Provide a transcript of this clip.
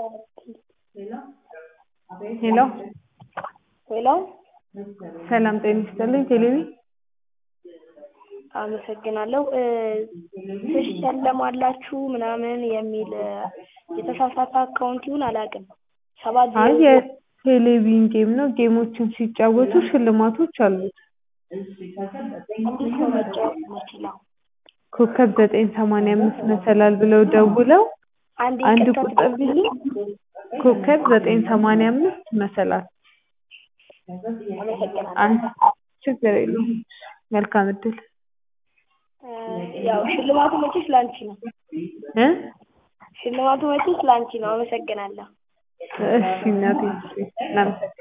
ሄሎ ሄሎ ሰላም ጤና ይስጥልኝ ቴሌቪ አመሰግናለሁ ትሸለማላችሁ ምናምን የሚል የተሳሳተ አካውንት ይሁን አላውቅም። አይ የቴሌቪዥን ጌም ነው። ጌሞችን ሲጫወቱ ሽልማቶች አሉት። እንዴት ነው መጫወት የምችለው? ኮከብ 985 መሰላል ብለው ደውለው አንድ ቁጥር ቢሉ ኮከብ 985 መሰላል አንድ ችግር የለውም። መልካም እድል። ያው ሽልማቱ መቼስ ላንቺ ነው። ሽልማቱ መቼስ ላንቺ ነው። አመሰግናለሁ። እሺ እናቴ እናመሰግናለን።